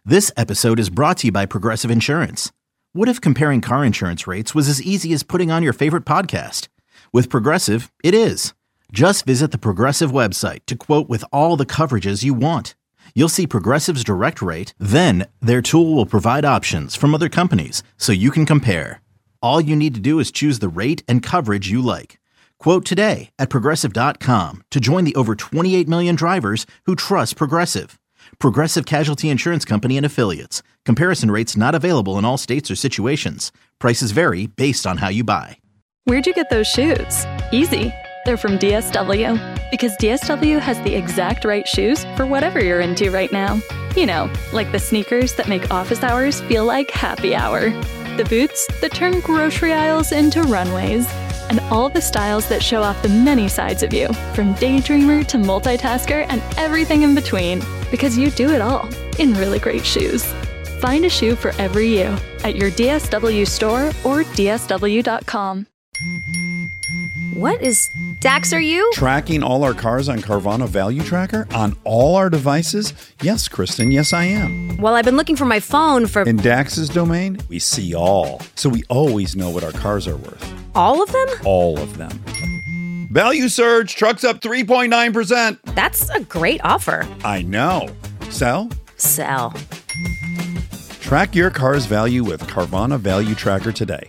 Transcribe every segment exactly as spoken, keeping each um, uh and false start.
This episode is brought to you by Progressive Insurance. What if comparing car insurance rates was as easy as putting on your favorite podcast? With Progressive, it is. Just visit the Progressive website to quote with all the coverages you want. You'll see Progressive's direct rate, then their tool will provide options from other companies so you can compare. All you need to do is choose the rate and coverage you like. Quote today at Progressive dot com to join the over twenty-eight million drivers who trust Progressive. Progressive Casualty Insurance Company and Affiliates. Comparison rates not available in all states or situations. Prices vary based on how you buy. Where'd you get those shoes? Easy. They're from D S W. Because D S W has the exact right shoes for whatever you're into right now. You know, like the sneakers that make office hours feel like happy hour. The boots that turn grocery aisles into runways. And all the styles that show off the many sides of you, from daydreamer to multitasker and everything in between. Because you do it all in really great shoes. Find a shoe for every you at your D S W store or D S W dot com. What is Dax, are you? Tracking all our cars on Carvana Value Tracker on all our devices? Yes, Kristen, yes I am. Well, I've been looking for my phone for... In Dax's domain, we see all. So we always know what our cars are worth. All of them? All of them. Value surge, trucks up three point nine percent. That's a great offer. I know. Sell? Sell. Track your car's value with Carvana Value Tracker today.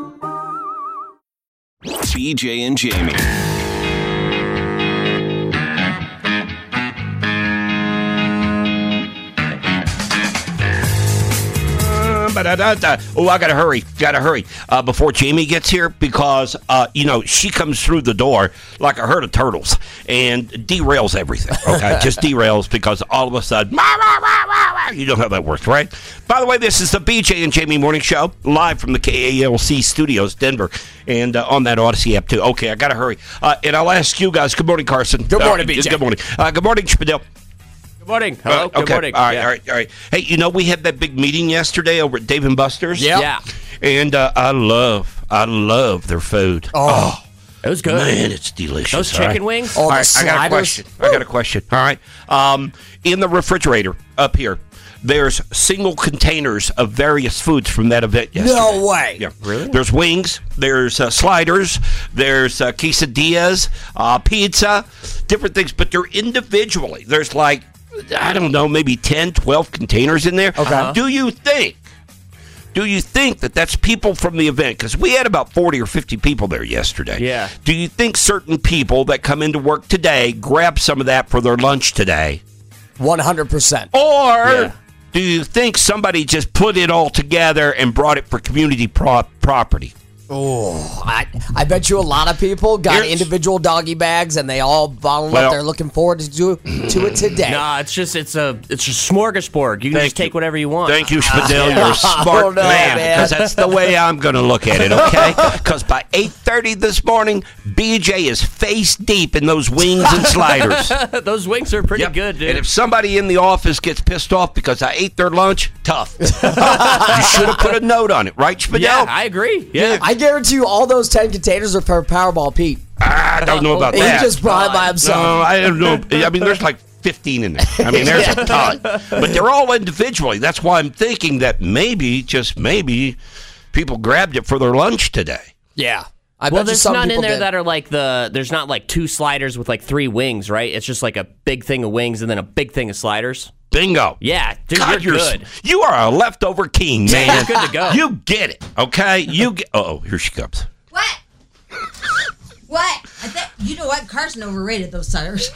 B J and Jamie. Oh, I gotta hurry. Gotta hurry uh, before Jamie gets here because, uh, you know, she comes through the door like a herd of turtles and derails everything. Okay, just derails because all of a sudden, rah, rah, rah, rah, rah. You know how that works, right? By the way, this is the B J and Jamie Morning Show live from the K A L C studios, Denver, and uh, on that Odyssey app too. Okay, I gotta hurry. Uh, and I'll ask you guys. Good morning, Carson. Good morning, uh, B J. Good morning. Uh, good morning, Spadil. Good morning. Hello. Uh, Good okay. morning. All right, yeah. all right, all right. Hey, you know, we had that big meeting yesterday over at Dave and Buster's. Yep. Yeah. And uh, I love, I love their food. Oh, it was good. Man, it's delicious. Those chicken all right? wings. All All right, I got a question. I got a question. All right. Um, in the refrigerator up here, there's single containers of various foods from that event yesterday. No way. Yeah. Really? There's wings. There's uh, sliders. There's uh, quesadillas, uh, pizza, different things, but they're individually. There's like, I don't know, maybe ten, twelve containers in there. Okay. Uh-huh. Do you think, do you think that that's people from the event? Because we had about forty or fifty people there yesterday. Yeah. Do you think certain people that come into work today grab some of that for their lunch today? one hundred percent. Or Yeah. do you think somebody just put it all together and brought it for community pro- property? Oh, I, I bet you a lot of people got Here's- individual doggy bags and they all bottled Well- up. They're looking forward to do, to it today. Nah, it's just it's a it's a smorgasbord. You can Thank just take you. whatever you want. Thank you, Spadil. You're a smart Oh, no, man. man. Because that's the way I'm going to look at it, okay? Because by eight thirty this morning, B J is face deep in those wings and sliders. Those wings are pretty Yep. good, dude. And if somebody in the office gets pissed off because I ate their lunch, tough. You should have put a note on it, right, Spadil? yeah, I agree. Yeah. I guarantee you all those ten containers are for Powerball Pete. I don't know about He that. just brought it by himself. No, I don't know. I mean, there's like fifteen in there. I mean, there's a ton. But they're all individually. That's why I'm thinking that maybe, just maybe, people grabbed it for their lunch today. Yeah. I Well, bet you there's some none in people there did. that are like the. There's not like two sliders with like three wings, right? It's just like a big thing of wings and then a big thing of sliders. Bingo. Yeah, dude, God, you're, you're good. You are a leftover king, man. You're good to go. You get it, okay? You get. Oh, here she comes. What? What? I think you know what? Carson overrated those sliders.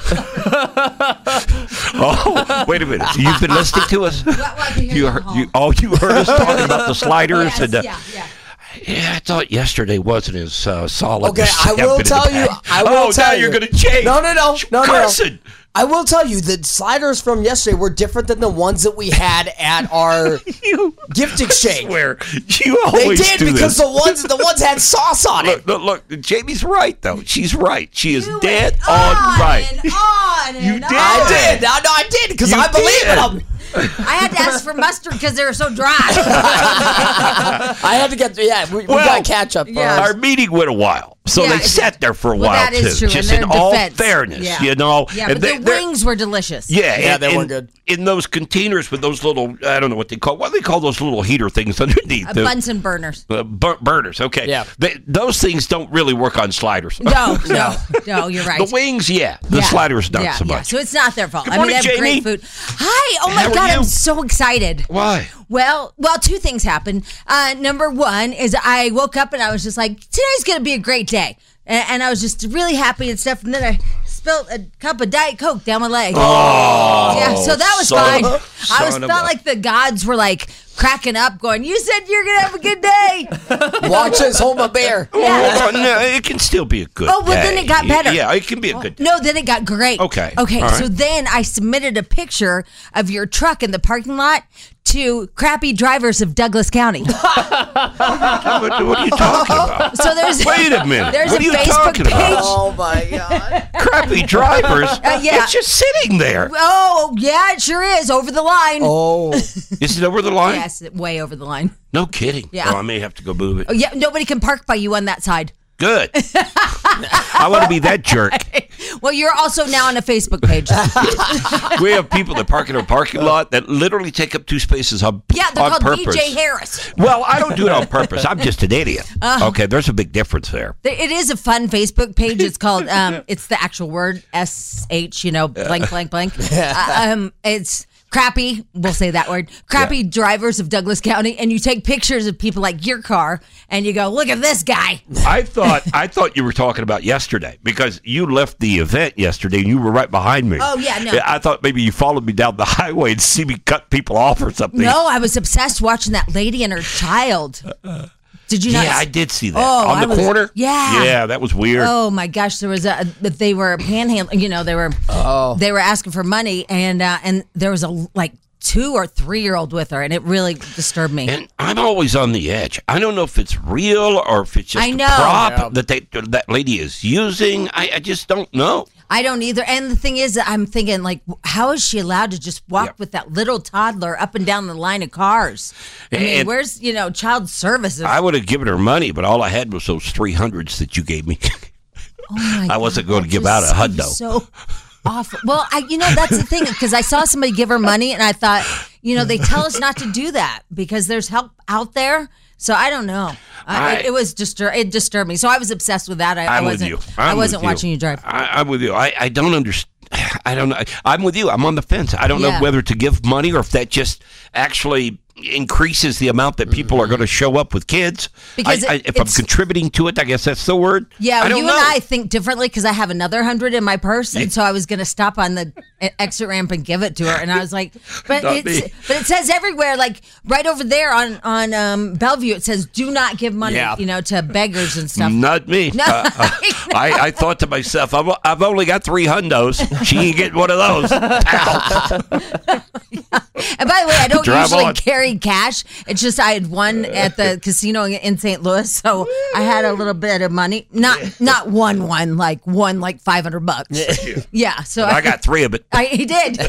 Oh, wait a minute. You've been listening to us. What, what, I can hear You you heard, at you, home. oh, you heard us talking about the sliders. Yes, and, uh, yeah, yeah. Yeah, I thought yesterday wasn't as uh, solid. Okay, as I will stepping in tell the you. back. I will oh, tell now you. you're going to change. No, no, no, no, no, no. Carson. I will tell you the sliders from yesterday were different than the ones that we had at our You gift exchange. I swear, you They always did do because this. the ones the ones had sauce on it. Look, look, look, Jamie's right, though. She's right. She is You dead went on, on right. and on and You on. did. I did. No, no, I did because You I believe did. in them. I had to ask for mustard because they were so dry. I had to get. Yeah, we, we Well, got catch up. yeah. Our meeting went a while, So Yeah, they it's- sat there for a well, while that is too. true, Just in in their all defense. fairness, Yeah. you know. Yeah, And but they- the they're- wings were delicious. Yeah, Yeah, and- they were and good. In those containers with those little, I don't know what they call. What do they call those little heater things underneath? Uh, The- Bunsen burners. uh, bur- burners. Okay. Yeah. They, those things don't really work on sliders. No, no, no, you're right. The wings, yeah. The Yeah. sliders, not yeah, so yeah. much. So it's not their fault. Good I mean, morning, they have Jamie. great food. Hi. Oh my How are God, you? I'm so excited. Why? Well, well, two things happened. Uh, number one is I woke up and I was just like, today's going to be a great day. And, and I was just really happy and stuff. And then I spilled a cup of Diet Coke down my leg. Oh, yeah, so that was son fine. of- I was son of felt a- like the gods were like cracking up, going, you said you're going to have a good day. Watch us hold my bear. Oh, no, it can still be a good Oh, well, then day. it got better. Yeah, it can be a good day. No, then it got great. Okay. Okay. All right. So then I submitted a picture of your truck in the parking lot to crappy drivers of Douglas County. What, what are you talking about? So there's Wait a minute. There's What a are you Facebook talking page. about? Oh my God. Crappy drivers. Uh, yeah. It's just sitting there. Oh, yeah, it sure is. Over the line. Oh. Is it over the line? Yes, way over the line. No kidding. Yeah. Oh, I may have to go move it. Oh, yeah, nobody can park by you on that side. Good. I want to be that jerk. Well, you're also now on a Facebook page. We have people that park in our parking lot that literally take up two spaces on, Yeah, they're on called purpose. B J Harris. Well, I don't do it on purpose. I'm just an idiot. Uh-huh. Okay, there's a big difference there. It is a fun Facebook page. It's called, um, it's the actual word, S H, you know, blank, blank, blank. Uh, um, it's crappy, we'll say that word, crappy drivers of Douglas County, and you take pictures of people like your car, and you go, look at this guy. I thought I thought you were talking about yesterday because you left the event yesterday and you were right behind me. Oh, yeah, no. I thought maybe you followed me down the highway and see me cut people off or something. No, I was obsessed watching that lady and her child. Did you not? Yeah, I did see that. Oh, On I the was- corner? Yeah. Yeah, that was weird. Oh my gosh, there was a they were panhandling. You know, they were Oh. they were asking for money, and uh, and there was a like two or three year old with her, and it really disturbed me. And I'm always on the edge. I don't know if it's real or if it's just I know. a prop Yeah. that they that lady is using. I, I just don't know. I don't either. And the thing is, I'm thinking, like, how is she allowed to just walk Yeah. with that little toddler up and down the line of cars? I mean, And- where's you know child services? I would have given her money, but all I had was those three hundreds that you gave me. Oh my I wasn't God, going to that give out just a seems hundo. So awful. Well, I you know that's the thing because I saw somebody give her money and I thought, you know, they tell us not to do that because there's help out there. So I don't know. I, I- it, it was distur- it disturbed me. So I was obsessed with that. I, I I'm with wasn't. you. I I'm wasn't with watching you, drive. I, I'm with you. I, I don't understand. I don't know. I'm with you. I'm on the fence. I don't Yeah. know whether to give money or if that just actually increases the amount that people are going to show up with kids. Because I, I, it- if I'm it's- contributing to it, I guess that's the word. Yeah, I don't you know. and I think differently because I have another hundred in my purse, and so I was going to stop on the e- exit ramp and give it to her, and I was like, but Not it's me. but it says everywhere, like right over there on on um, Bellevue, it says do not give money, Yeah. you know, to beggars and stuff. Not me. No. Uh, uh, I, I thought to myself, I've, I've only got three hundos. She ain't getting one of those. Pow. And by the way, I don't Drive usually on. carry cash. It's just I had one at the casino in Saint Louis, so I had a little bit of money. Not not one one, like one like five hundred bucks. Yeah, so I got three of it. I, he did.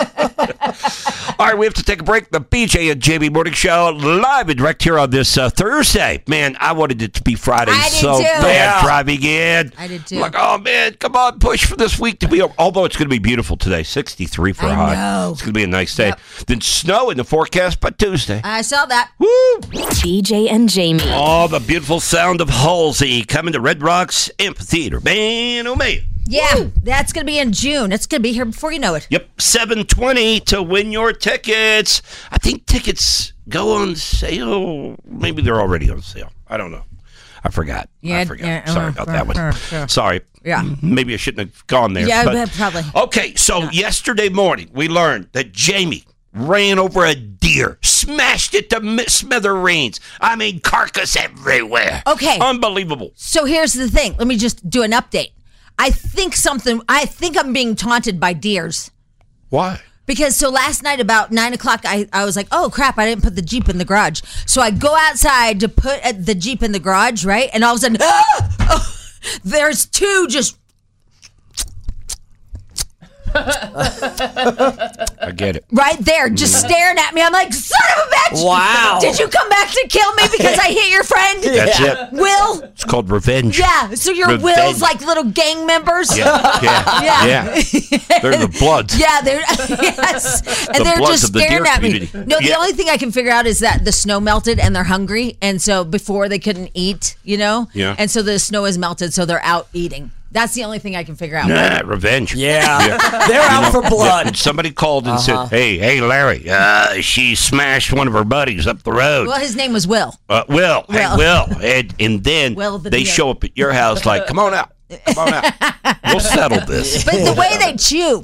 All right, we have to take a break. The B J and Jamie Morning Show live and direct here on this uh, Thursday. Man, I wanted it to be Friday I did so too. bad Yeah. driving in. I did too. Like, oh man, come on, push for this week to be. Although it's going to be beautiful today, sixty-three for a I high. know. It's going to be a nice day. Yep. Then snow in the forecast by Tuesday. I saw that. Woo! B J and Jamie. Oh, the beautiful sound of Halsey coming to Red Rocks Amphitheater. Man, oh man. Yeah, that's going to be in June. It's going to be here before you know it. Yep, seven twenty to win your tickets. I think tickets go on sale. Maybe they're already on sale. I don't know. I forgot. Yeah, I forgot. yeah, Sorry uh, about uh, that one. uh, uh. Sorry. Yeah. Maybe I shouldn't have gone there. Yeah, but- but probably. Okay, so yesterday morning we learned that Jamie ran over a deer, smashed it to mi- smithereens. I mean, carcass everywhere. Okay. Unbelievable. So here's the thing. Let me just do an update. I think something, I think I'm being taunted by deers. Why? Because so last night about nine o'clock, I, I was like, oh crap, I didn't put the Jeep in the garage. So I go outside to put uh, the Jeep in the garage, right? And all of a sudden, ah! Oh, there's two just I get it. Right there, just staring at me. I'm like, son of a bitch! Wow. Did you come back to kill me because I hit your friend? That's Yeah. it. Will? It's called revenge. Yeah, so your Revenge. Will's like little gang members? Yeah, yeah, Yeah. yeah. They're the Bloods. Yeah, they're yes, and The they're Bloods just of the staring deer at me. community. No, the Yeah. only thing I can figure out is that the snow melted and they're hungry, and so before they couldn't eat, you know, Yeah. and so the snow is melted, so they're out eating. That's the only thing I can figure out. Nah, revenge. Yeah. They're out for blood. And somebody called and Uh-huh. said, "Hey, hey, Larry, uh, she smashed one of her buddies up the road." Well, his name was Will. Uh, Will, hey, Will. Will, and, and then Will the they deer. show up at your house like, "Come on out, come on out, we'll settle this." But the way they chew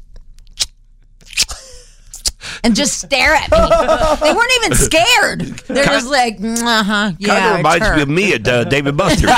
and just stare at me, they weren't even scared. They're just like, uh huh, yeah. Kind of it's reminds her. me of me at uh, David Buster's.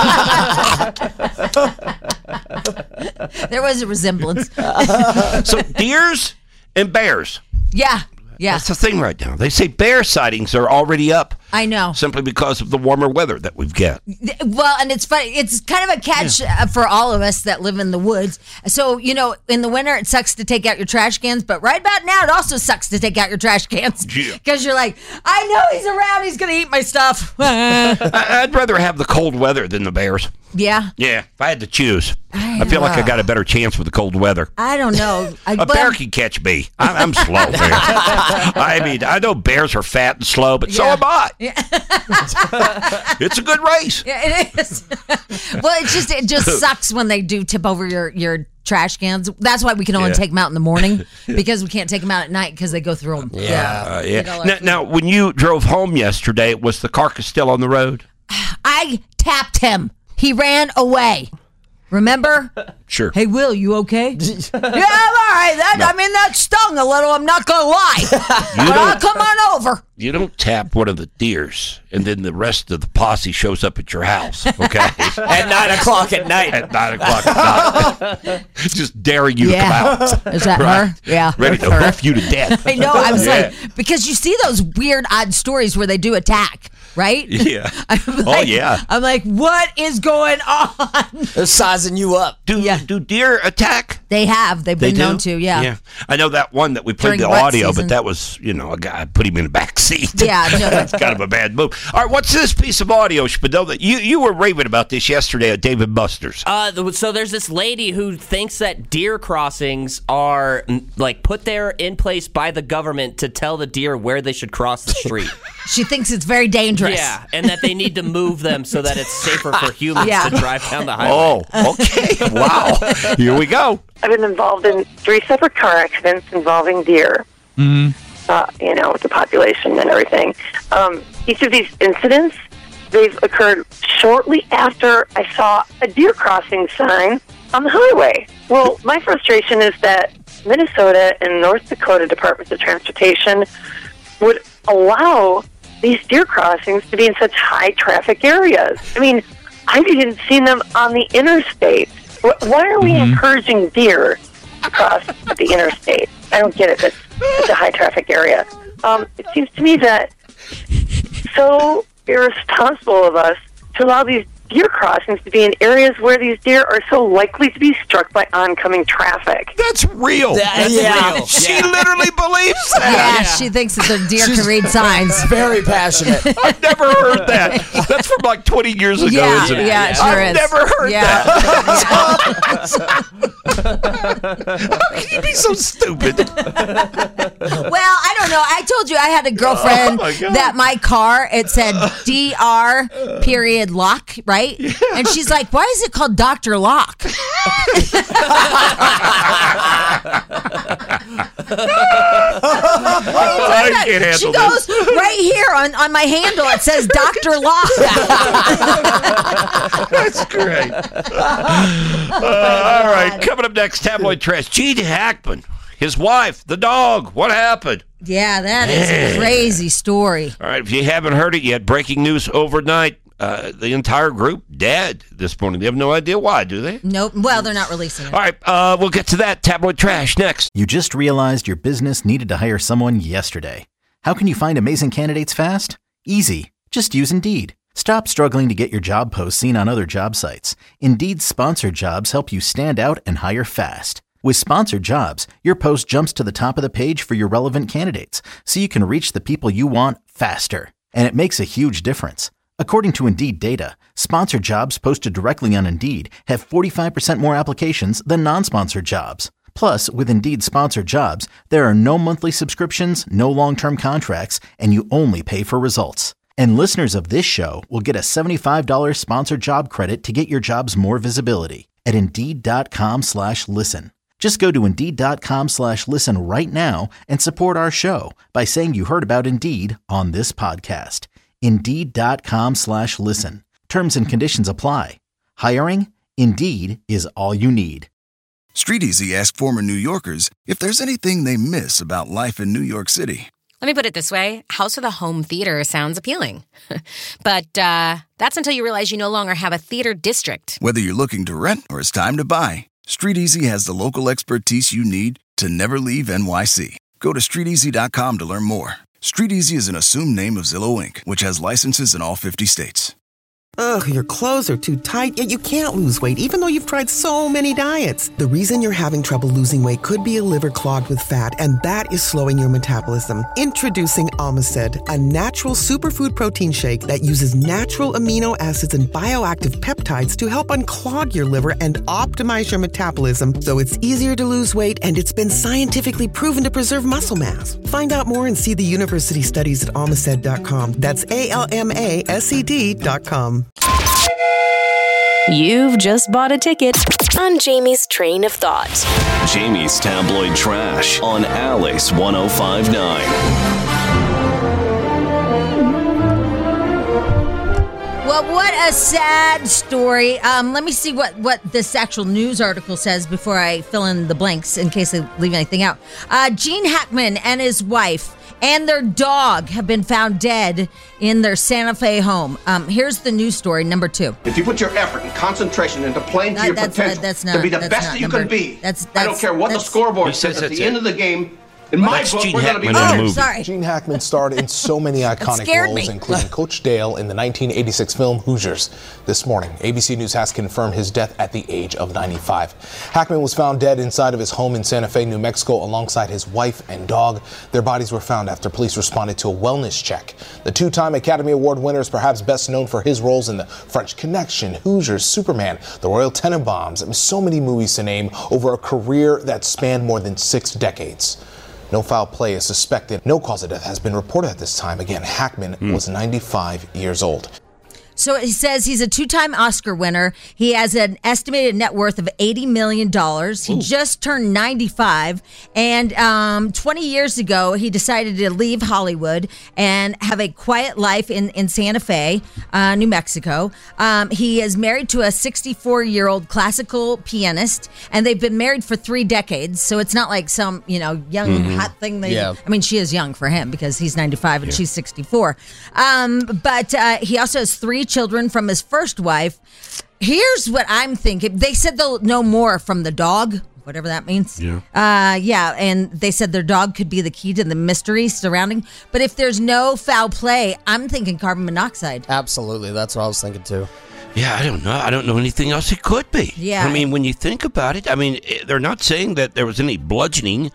There was a resemblance. So deers and bears. Yeah, yeah. That's the thing right now. They say bear sightings are already up I know. simply because of the warmer weather that we've got. Well, and it's funny. It's kind of a catch uh, for all of us that live in the woods. So, you know, in the winter, it sucks to take out your trash cans, but right about now, it also sucks to take out your trash cans. Yeah. Because you're like, I know he's around. He's going to eat my stuff. I- I'd rather have the cold weather than the bears. Yeah. Yeah, if I had to choose, I I feel like I know. got a better chance with the cold weather. I don't know. I, A but bear I'm- can catch me. I'm, I'm slow, man. I mean, I know bears are fat and slow, but so Yeah. am I. It's a good race. Yeah, it is. Well, it just it just sucks when they do tip over your, your trash cans. That's why we can only Yeah. take them out in the morning because we can't take them out at night because they go through them. Yeah. Uh, Eat all yeah. our Now, food. now, when you drove home yesterday, was the carcass still on the road? I tapped him. He ran away. Remember? Sure. Hey, Will, you okay? yeah, I'm all right. That I mean, that stung a little. I'm not gonna lie. but I'll come on over. You don't tap one of the deers, and then the rest of the posse shows up at your house, okay? At nine o'clock at night. At nine o'clock at night. Just daring you Yeah. to come out. Is that Right. her? Yeah. Ready that's to her. hoof you to death. I know. I was Yeah. like, because you see those weird, odd stories where they do attack, right? Yeah. I'm Oh, like- yeah. I'm like, what is going on? They're sizing you up. Do, Yeah. do deer attack? They have. They've They been do? known to. Yeah. Yeah. I know that one that we played During the rut audio, season. but that was, you know, a guy put him in the back seat. Yeah, no. That's kind of a bad move. All right, what's this piece of audio, Spadona? You you were raving about this yesterday at David Buster's. Uh, th- so there's this lady who thinks that deer crossings are mm, like put there in place by the government to tell the deer where they should cross the street. She thinks it's very dangerous. Yeah, and that they need to move them so that it's safer for humans Yeah. to drive down the highway. Oh, okay. Wow. Here we go. I've been involved in three separate car accidents involving deer. Uh, you know, with the population and everything. Um, each of these incidents, they've occurred shortly after I saw a deer crossing sign on the highway. Well, my frustration is that Minnesota and North Dakota Departments of Transportation would allow these deer crossings to be in such high traffic areas. I mean, I've even seen them on the interstate. Wh- Why are we encouraging deer to cross the interstate? I don't get it. That's such a high traffic area. Um, it seems to me that so irresponsible of us to allow these deer crossings to be in areas where these deer are so likely to be struck by oncoming traffic. That's real. That's yeah. real. She Yeah. literally believes Yeah, that. she thinks that the deer can read signs. Very passionate. I've never heard that. That's from like twenty years ago, Yeah, isn't it? yeah, it sure I've is. never heard Yeah. that. How can you be so stupid? Well, I don't know. I told you I had a girlfriend Oh, my God. that my car, it said D R period lock, right? And she's like, why is it called Doctor Lock? I can't handle She this. goes, right here on, on my handle, it says Doctor Lock. That's great. Uh, all right, coming up next, tabloid trash. Gene Hackman, his wife, the dog. What happened? Yeah, that is a crazy story. All right, if you haven't heard it yet, breaking news overnight. Uh, the entire group dead this morning. They have no idea why, do they? Nope. Well, they're not releasing it. All right, uh, we'll get to that. Tabloid trash next. You just realized your business needed to hire someone yesterday. How can you find amazing candidates fast? Easy. Just use Indeed. Stop struggling to get your job posts seen on other job sites. Indeed's sponsored jobs help you stand out and hire fast. With Sponsored Jobs, your post jumps to the top of the page for your relevant candidates, so you can reach the people you want faster. And it makes a huge difference. According to Indeed data, sponsored jobs posted directly on Indeed have forty-five percent more applications than non-sponsored jobs. Plus, with Indeed Sponsored Jobs, there are no monthly subscriptions, no long-term contracts, and you only pay for results. And listeners of this show will get a seventy-five dollars sponsored job credit to get your jobs more visibility at Indeed.com slash listen. Just go to Indeed.com slash listen right now and support our show by saying you heard about Indeed on this podcast. Indeed.com slash listen. Terms and conditions apply. Hiring? Indeed is all you need. Street Easy asked former New Yorkers if there's anything they miss about life in New York City. Let me put it this way. House with a home theater sounds appealing. But uh, that's until you realize you no longer have a theater district. Whether you're looking to rent or it's time to buy, Street Easy has the local expertise you need to never leave N Y C. Go to street easy dot com to learn more. Street Easy is an assumed name of Zillow Incorporated, which has licenses in all fifty states. Ugh, your clothes are too tight, yet you can't lose weight even though you've tried so many diets. The reason you're having trouble losing weight could be a liver clogged with fat, and that is slowing your metabolism. Introducing Omicid, a natural superfood protein shake that uses natural amino acids and bioactive peptides to help unclog your liver and optimize your metabolism so it's easier to lose weight, and it's been scientifically proven to preserve muscle mass. Find out more and see the university studies at Omicid dot com. That's A L M A S E D dot com. You've just bought a ticket on Jamie's Train of Thought. Jamie's Tabloid Trash on Alice one oh five point nine. Well, what a sad story. Um, let me see what, what this actual news article says before I fill in the blanks in case I leave anything out. Uh, Gene Hackman and his wife and their dog have been found dead in their Santa Fe home. Um, here's the news story, number two. If you put your effort and concentration into playing to Uh, your that's- potential, uh, that's not- to be the that's best not that you number- can be, that's- I don't that's- care what the that's- scoreboard He says says at that's the end it. of the game. In my That's book, Gene we're going to be Hackman in the Oh, movie. sorry. Gene Hackman starred in so many iconic scared roles, me. including Coach Dale in the nineteen eighty-six film Hoosiers. This morning, A B C News has confirmed his death at the age of ninety-five. Hackman was found dead inside of his home in Santa Fe, New Mexico, alongside his wife and dog. Their bodies were found after police responded to a wellness check. The two-time Academy Award winner is perhaps best known for his roles in The French Connection, Hoosiers, Superman, The Royal Tenenbaums, and so many movies to name over a career that spanned more than six decades. No foul play is suspected. No cause of death has been reported at this time. Again, Hackman Mm. was ninety-five years old. So he says he's a two-time Oscar winner. He has an estimated net worth of eighty million dollars. He Ooh. just turned ninety-five. And um, twenty years ago, he decided to leave Hollywood and have a quiet life in, in Santa Fe, uh, New Mexico. Um, he is married to a sixty-four-year-old classical pianist, and they've been married for three decades. So it's not like some, you know, young, Mhm. hot thing. They, Yeah. I mean, she is young for him because he's ninety-five and she's sixty-four. Um, but uh, he also has three children from his first wife. Here's what I'm thinking. They said they'll know more from the dog, whatever that means. Yeah. Uh, yeah, and they said their dog could be the key to the mystery surrounding. But if there's no foul play, I'm thinking carbon monoxide. Absolutely. That's what I was thinking too. Yeah, I don't know. I don't know anything else it could be. Yeah. I mean, when you think about it, I mean, eh, they're not saying that there was any bludgeoning.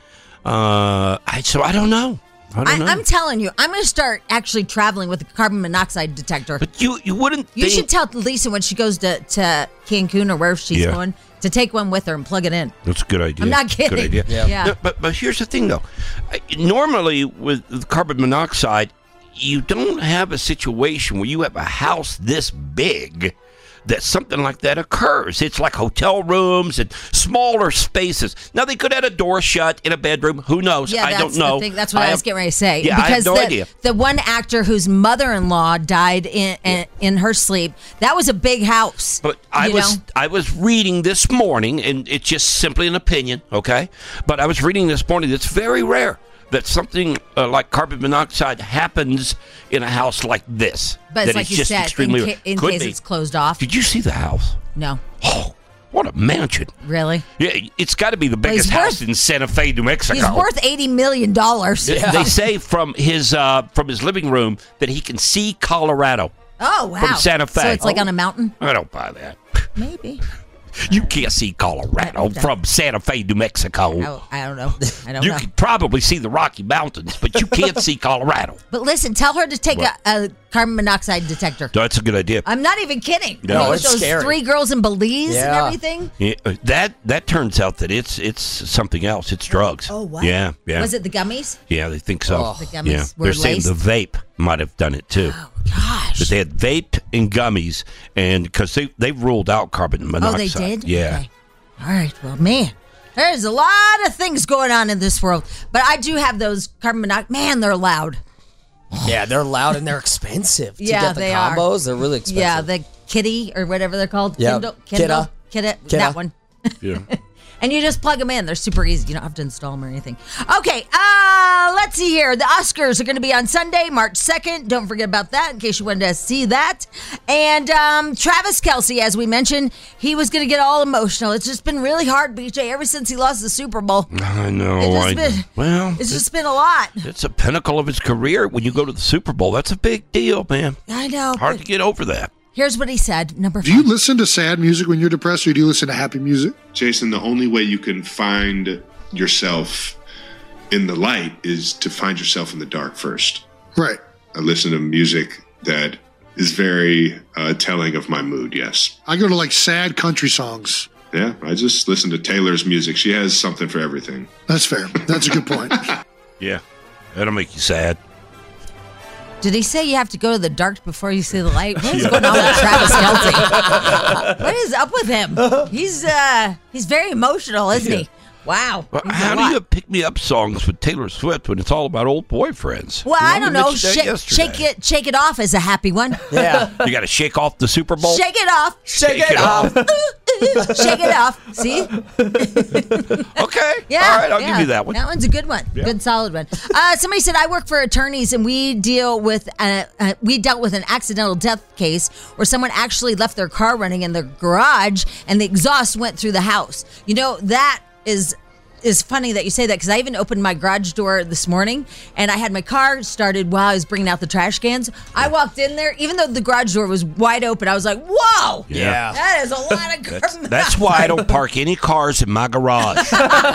Uh, I, so I don't know. I don't I, know. I'm telling you, I'm going to start actually traveling with a carbon monoxide detector. But you, you wouldn't You think... should tell Lisa when she goes to, to Cancun or wherever she's Yeah. going to take one with her and plug it in. That's a good idea. I'm not kidding. Good idea. Yeah. Yeah. No, but, but here's the thing, though. I- Normally, with carbon monoxide, you don't have a situation where you have a house this big that something like that occurs. It's like hotel rooms and smaller spaces. Now, they could have a door shut in a bedroom. Who knows? Yeah, I that's don't know. The thing. That's what I, I was have- getting ready to say. Yeah, because I have no the, idea. The one actor whose mother-in-law died in in, in her sleep, that was a big house. But I you was know? I was reading this morning, and it's just simply an opinion, okay? But I was reading this morning. It's very rare that something uh, like carbon monoxide happens in a house like this. But it's that like it's you just said, in, extremely ca- in could case be. it's closed off. Did you see the house? No. Oh, what a mansion! Really? Yeah, it's got to be the Well, he's biggest house worth- in Santa Fe, New Mexico. He's worth eighty million dollars. They- They say from his uh, from his living room that he can see Colorado. Oh, wow. From Santa Fe. So it's like Oh. on a mountain? I don't buy that. Maybe. You can't see Colorado from Santa Fe, New Mexico. Oh, I don't know. I don't you know. can probably see the Rocky Mountains, but you can't see Colorado. But listen, tell her to take a, a carbon monoxide detector. That's a good idea. I'm not even kidding. No, I mean, it's those scary. three girls in Belize and Yeah. everything. Yeah, uh, that that turns out that it's it's something else. It's drugs. Oh, what? Yeah, yeah. Was it the gummies? Yeah, they think so. Oh. The gummies yeah, were they're saying laced? the vape might have done it too. Oh gosh! But they had vape and gummies, and because they they ruled out carbon monoxide. Oh, they did? Yeah. Okay. All right. Well, man, there's a lot of things going on in this world. But I do have those carbon monoxide. Man, they're loud. Yeah, they're loud and they're expensive. To Yeah, get the they combos, are. they're really expensive. Yeah, the kitty or whatever they're called. Yeah. Kindle, Kindle, Kidda. Kidda, Kidda. that one. Yeah. And you just plug them in. They're super easy. You don't have to install them or anything. Okay, uh, let's see here. The Oscars are going to be on Sunday, March second. Don't forget about that in case you wanted to see that. And um, Travis Kelce, as we mentioned, he was going to get all emotional. It's just been really hard, B J, ever since he lost the Super Bowl. I know. It's just I, been- well, It's just been a lot. it's a pinnacle of his career. When you go to the Super Bowl, that's a big deal, man. I know. Hard but to get over that. Here's what he said. Number Do you listen to sad music when you're depressed, or do you listen to happy music? Jason, the only way you can find yourself in the light is to find yourself in the dark first. Right. I listen to music that is very uh, telling of my mood, yes. I go to like sad country songs. Yeah, I just listen to Taylor's music. She has something for everything. That's fair. That's a good point. Yeah, that'll make you sad. Did he say you have to go to the dark before you see the light? What is going on with Travis Kelce? What is up with him? He's uh he's very emotional, isn't he? Wow. Well, He's a how do lot. you pick me up songs with Taylor Swift when it's all about old boyfriends? Well, You I we don't know. mentioned that Shake, yesterday. shake it, shake it off is a happy one. You got to shake off the Super Bowl. Shake it off. Shake it off. Shake it off. See? Okay. Yeah. All right, I'll yeah. give you that one. That one's a good one. Yeah. Good, solid one. Uh, somebody said I work for attorneys, and we deal with uh, uh, we dealt with an accidental death case where someone actually left their car running in their garage, and the exhaust went through the house. You know, that is. Is funny that you say that because I even opened my garage door this morning and I had my car started while I was bringing out the trash cans. I walked in there, even though the garage door was wide open, I was like, whoa, Yeah. that is a lot of That's, carbon that's why I don't park any cars in my garage.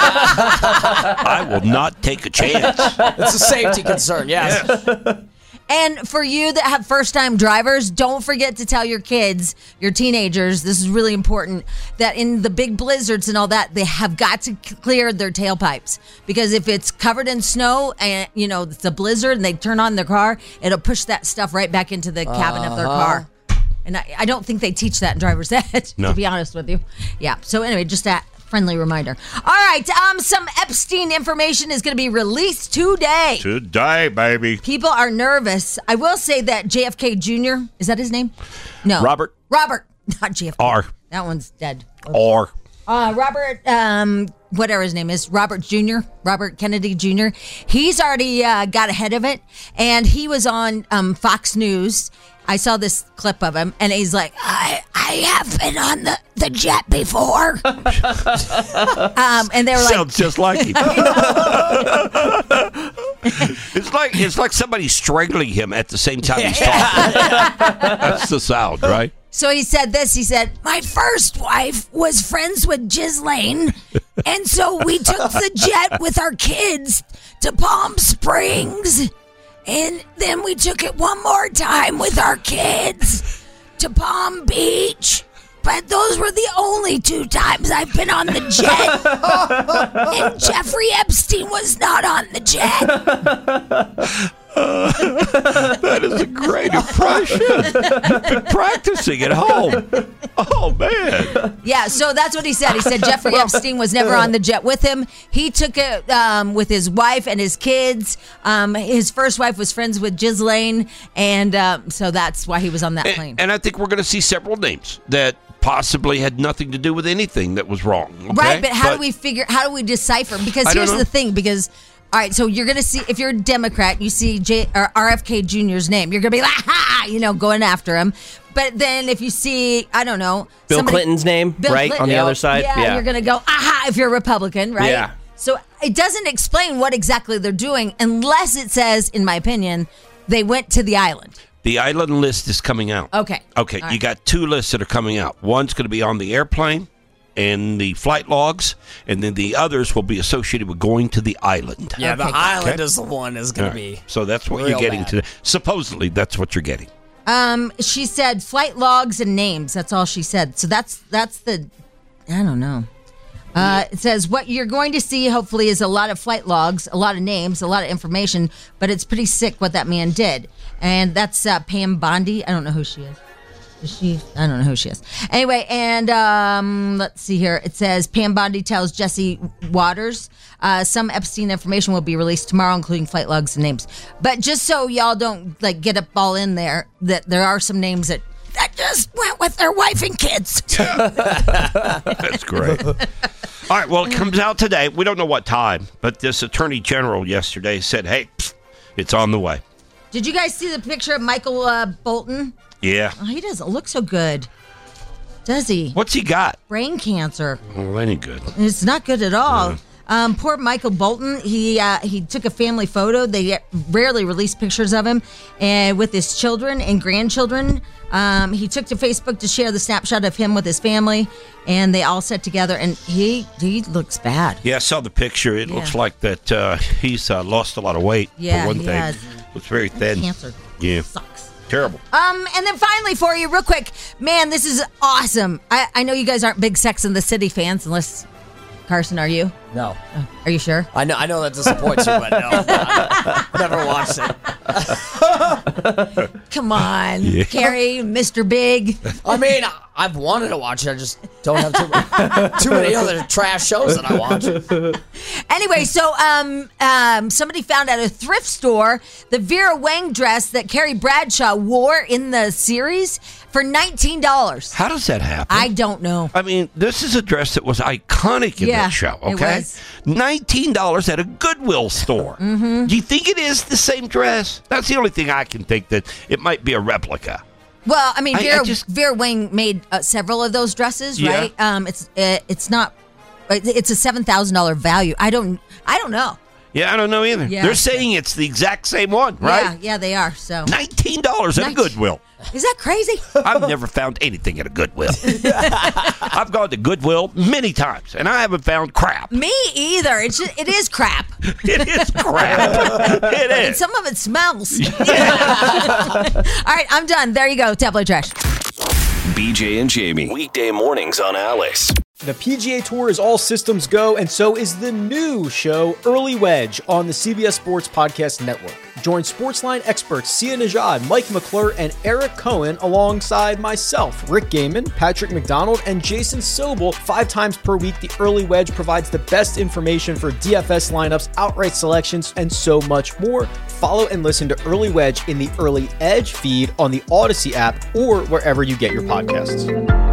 I will not take a chance. It's a safety concern, yes. And for you that have first-time drivers, don't forget to tell your kids, your teenagers, this is really important, that in the big blizzards and all that, they have got to clear their tailpipes. Because if it's covered in snow and, you know, it's a blizzard and they turn on their car, it'll push that stuff right back into the cabin of their Uh-huh. car. And I, I don't think they teach that in driver's ed, No. to be honest with you. Yeah, so anyway, just that friendly reminder. All right, um, some Epstein information is going to be released today. Today, baby. People are nervous. I will say that J F K Junior, is that his name? No. Robert. Robert, not J F K. R. That one's dead. R. Uh, Robert, um, whatever his name is, Robert Junior, Robert Kennedy Junior He's already uh, got ahead of it, and he was on um, Fox News. I saw this clip of him, and he's like, I, I have been on the, the jet before. um, and they were like, Sounds just like him. It's like it's like somebody strangling him at the same time he's talking. That's the sound, right? So he said this. He said, my first wife was friends with Ghislaine, and so we took the jet with our kids to Palm Springs, and then we took it one more time with our kids to Palm Beach. But those were the only two times I've been on the jet. And Jeffrey Epstein was not on the jet. That is a great impression. You've been practicing at home. Oh, man. Yeah, so that's what he said. He said Jeffrey Epstein was never on the jet with him. He took it um, with his wife and his kids. Um, his first wife was friends with Ghislaine, and uh, so that's why he was on that plane. And, and I think we're going to see several names that possibly had nothing to do with anything that was wrong. Okay? Right, but how do we figure, how do we decipher? Because I don't here's know. the thing, because, all right, so you're going to see, if you're a Democrat, you see J, or R F K Junior's name, you're going to be like, ha, you know, going after him. But then if you see, I don't know. Bill somebody- Clinton's name, Bill right, Clinton- on the other side? Yeah, Yeah. you're going to go, aha, if you're a Republican, right? Yeah. So it doesn't explain what exactly they're doing unless it says, in my opinion, they went to the island. The island list is coming out. Okay. Okay, All you right. got two lists that are coming out. One's going to be on the airplane, and the flight logs, and then the others will be associated with going to the island. Yeah, the Okay. island Okay. is the one that's going All to right. be. So that's what real you're getting bad. today. Supposedly, that's what you're getting. Um, she said flight logs and names. That's all she said. So that's that's the, I don't know. Uh, it says what you're going to see, hopefully, is a lot of flight logs, a lot of names, a lot of information, but it's pretty sick what that man did. And that's uh, Pam Bondi. I don't know who she is. Is she? I don't know who she is. Anyway, and um, let's see here. It says Pam Bondi tells Jesse Waters uh, some Epstein information will be released tomorrow, including flight logs and names. But just so y'all don't like get up all in there, that there are some names that that just went with their wife and kids. That's great. All right, well, it comes out today. We don't know what time, but this attorney general yesterday said, hey, pfft, it's on the way. Did you guys see the picture of Michael uh, Bolton? Yeah. Oh, he doesn't look so good, does he? What's he got? Brain cancer. Well, that ain't good. It's not good at all. Um, poor Michael Bolton. He uh, he took a family photo. They rarely release pictures of him, and with his children and grandchildren. Um, he took to Facebook to share the snapshot of him with his family, and they all sat together. And he he looks bad. Yeah, I saw the picture. It Yeah. looks like that uh, he's uh, lost a lot of weight. Yeah, for one he thing. has. Looks very thin. Cancer Yeah. sucks. Terrible. Um, and then finally for you, real quick, man, this is awesome. I, I know you guys aren't big Sex and the City fans, unless Carson, are you? No. Oh, are you sure? I know I know that disappoints you, but no. I never watched it. Come on, Yeah. Carrie, Mister Big. I mean, I- I've wanted to watch it. I just don't have too, too many other trash shows that I watch. Anyway, so um, um, somebody found at a thrift store the Vera Wang dress that Carrie Bradshaw wore in the series for nineteen dollars. How does that happen? I don't know. I mean, this is a dress that was iconic in Yeah, that show, it okay? was. nineteen dollars at a Goodwill store. Mm-hmm. Do you think it is the same dress? That's the only thing I can think that it might be a replica. Well, I mean, I- I Vera, just- Vera Wang made uh, several of those dresses, Yeah. right? Um, it's uh, it's not. It's a seven thousand dollar value. I don't. I don't know. Yeah, I don't know either. Yeah. They're saying it's the exact same one, right? Yeah, yeah, they are. So nineteen dollars at a Goodwill. Is that crazy? I've never found anything at a Goodwill. I've gone to Goodwill many times, and I haven't found crap. Me either. It's just, it is crap. It is crap. It And is. some of it smells. All right, I'm done. There you go. Tabloid trash. B J and Jamie. Weekday mornings on Alice. The P G A Tour is all systems go, and so is the new show, Early Wedge, on the C B S Sports Podcast Network. Join Sportsline experts Sia Najad, Mike McClure, and Eric Cohen alongside myself, Rick Gaiman, Patrick McDonald, and Jason Sobel. Five times per week, the Early Wedge provides the best information for D F S lineups, outright selections, and so much more. Follow and listen to Early Wedge in the Early Edge feed on the Odyssey app or wherever you get your podcasts.